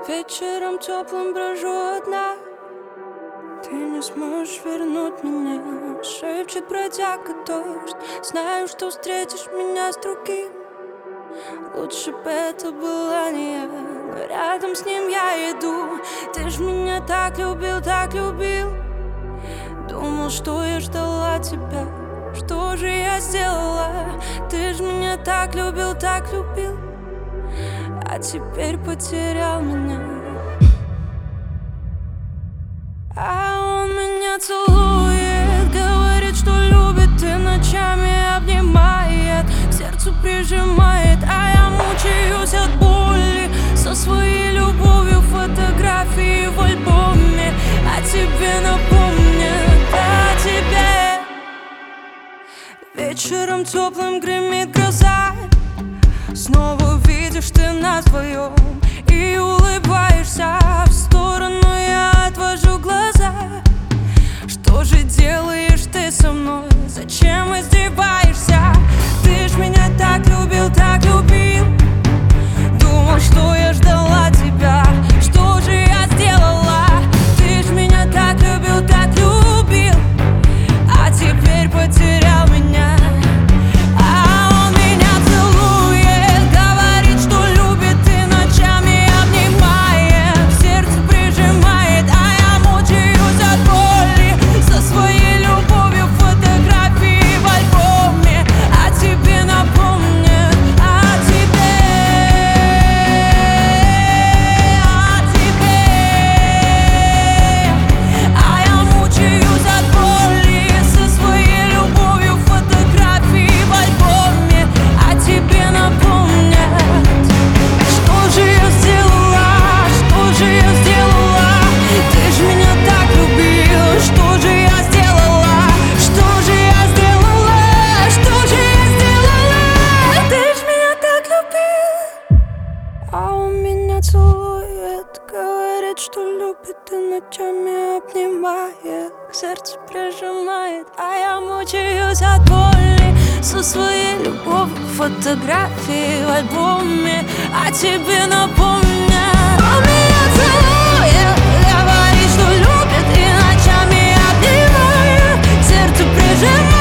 Вечером теплым брожу одна. Ты не сможешь вернуть меня, шепчет бродяга дождь. Знаю, что встретишь меня с другим. Лучше бы это была не я, но рядом с ним я иду. Ты ж меня так любил, так любил. Думал, что я ждала тебя. Что же я сделала? Ты ж меня так любил, так любил. А теперь потерял меня. А он меня целует, говорит, что любит, и ночами обнимает, к сердцу прижимает, а я мучаюсь от боли. Со своей любовью фотографии в альбоме, а тебе напомнят о тебе. Вечером теплым гремит гроза. Снова видишь ты нас вдвоем и улыбаешься. В сторону я отвожу глаза. Что же делаешь ты со мной? Зачем издеваешься? Ты ж меня так любил, так любил. Думал, что я ждала тебя. Что же я сделала? Ты ж меня так любил, так любил. А теперь потерял меня. Что любит и ночами обнимает, к сердцу прижимает, а я мучаюсь от боли. Со своей любовью фотографии в альбоме, а тебе напомнят. Он меня целует, говорит, что любит, и ночами обнимает, к сердцу прижимает.